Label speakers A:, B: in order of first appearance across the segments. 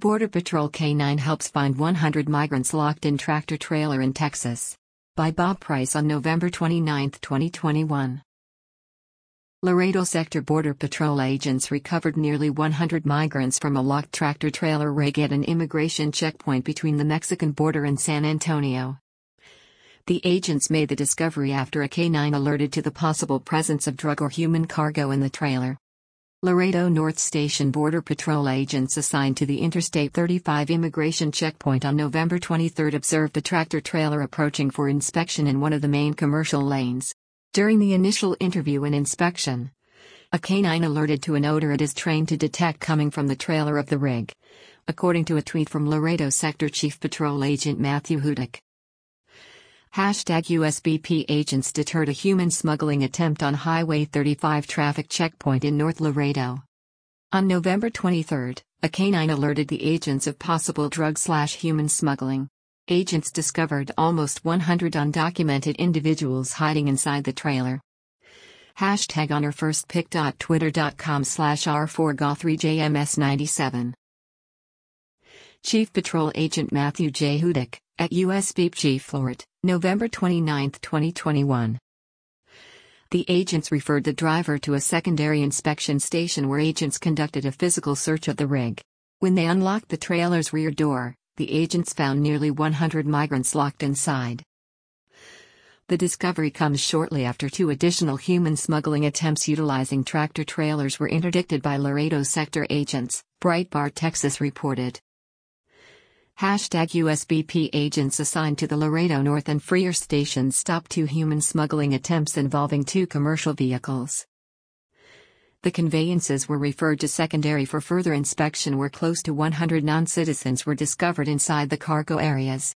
A: Border Patrol K-9 helps find 100 migrants locked in tractor-trailer in Texas. By Bob Price on November 29, 2021. Laredo Sector Border Patrol agents recovered nearly 100 migrants from a locked tractor-trailer rig at an immigration checkpoint between the Mexican border and San Antonio. The agents made the discovery after a K-9 alerted to the possible presence of drug or human cargo in the trailer. Laredo North Station Border Patrol agents assigned to the Interstate 35 immigration checkpoint on November 23 observed a tractor-trailer approaching for inspection in one of the main commercial lanes. During the initial interview and inspection, a K-9 alerted to an odor it is trained to detect coming from the trailer of the rig, according to a tweet from Laredo Sector Chief Patrol Agent Matthew Hudick. #USBP agents deterred a human smuggling attempt on Highway 35 traffic checkpoint in North Laredo. On November 23, a K-9 alerted the agents of possible drug/human smuggling. Agents discovered almost 100 undocumented individuals hiding inside the trailer. #OnOurFirstPick.Twitter.com/R4Go3JMS97. Chief Patrol Agent Matthew J. Hudick, at USBP Chief Flort, November 29, 2021. The agents referred the driver to a secondary inspection station where agents conducted a physical search of the rig. When they unlocked the trailer's rear door, the agents found nearly 100 migrants locked inside. The discovery comes shortly after 2 additional human smuggling attempts utilizing tractor-trailers were interdicted by Laredo Sector agents, Breitbart Texas reported. #USBP agents assigned to the Laredo North and Freer stations stopped 2 human smuggling attempts involving 2 commercial vehicles. The conveyances were referred to secondary for further inspection where close to 100 non-citizens were discovered inside the cargo areas.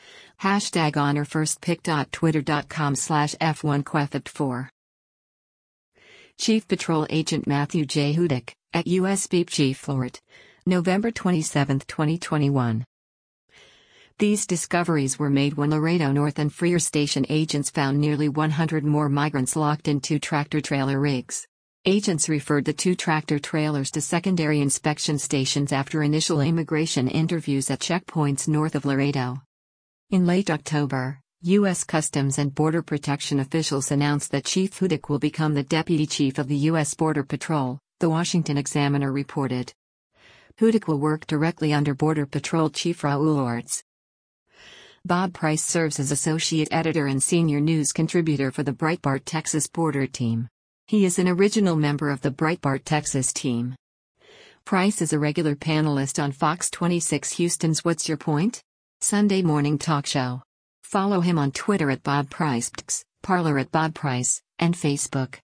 A: #OnOurFirstPick.Twitter.com/F1Quefit4. Chief Patrol Agent Matthew J. Hudick, at USBP Chief Flort, November 27, 2021. These discoveries were made when Laredo North and Freer Station agents found nearly 100 more migrants locked in 2 tractor-trailer rigs. Agents referred the 2 tractor-trailers to secondary inspection stations after initial immigration interviews at checkpoints north of Laredo. In late October, U.S. Customs and Border Protection officials announced that Chief Hudick will become the Deputy Chief of the U.S. Border Patrol, the Washington Examiner reported. Hudick will work directly under Border Patrol Chief Raul Ortiz. Bob Price serves as Associate Editor and Senior News Contributor for the Breitbart Texas Border Team. He is an original member of the Breitbart Texas team. Price is a regular panelist on Fox 26 Houston's What's Your Point? Sunday morning talk show. Follow him on Twitter at Bob Price, Parler at Bob Price, and Facebook.